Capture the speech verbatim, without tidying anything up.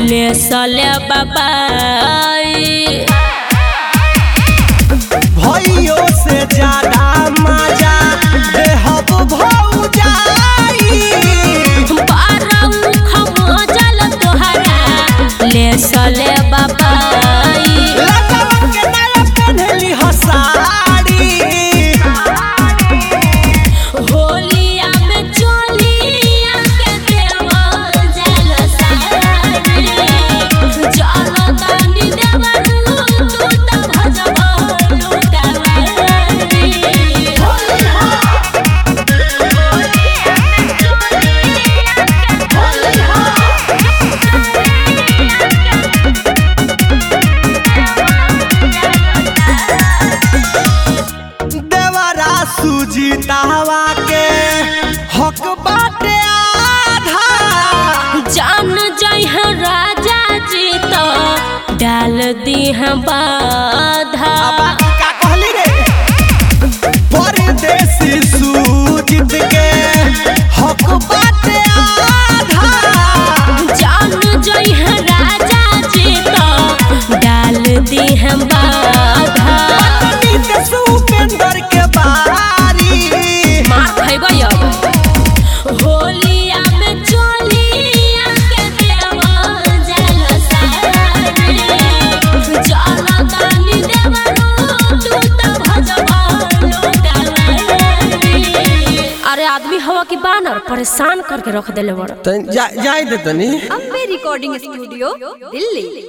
ले सले बाबाई भइयो से ज्यादा मजा देहब भौजाई बारऊ खमोजल तोहरा ले सले बाबाई लगवा के नया पहनली हसाड़ी होलिया में चोलिया के देवा जल साड़ी चलो तानी देवरू तू त भजबा लुकावारी देवरा सुजीतावा के हक बाटे आधा जान जाई है राजा जी तो डाल दी है बाधा का कहली रे परदेसी सुजीत के हक बाटे आधा जान जाई है राजा जी तो डाल दी है बाधा नीत सुपेंदर के बारी मार खैबा अब होलिया में चोलिया के देवा जल साड़ी चलो तानी देवरू तू त भजबा लुकावारी अरे आदमी हवा की बानर परेशान करके रख देले बड़ जाय दे तनी अम्बे रिकॉर्डिंग स्टूडियो दिल्ली।